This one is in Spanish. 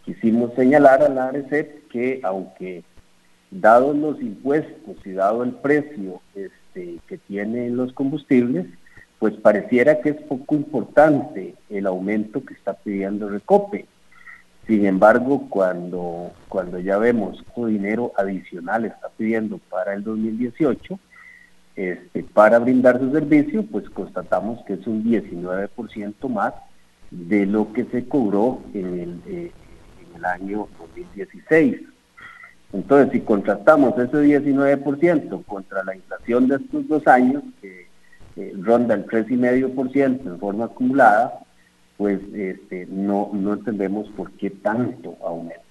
quisimos señalar a la ARECEP que aunque dados los impuestos y dado el precio que tienen los combustibles, pues pareciera que es poco importante el aumento que está pidiendo Recope. Sin embargo, cuando ya vemos cuánto dinero adicional está pidiendo para el 2018, para brindar su servicio, pues constatamos que es un 19% más de lo que se cobró en el año 2016. Entonces, si contrastamos ese 19% contra la inflación de estos 2 años, que ronda el 3,5% en forma acumulada, pues no entendemos por qué tanto aumento.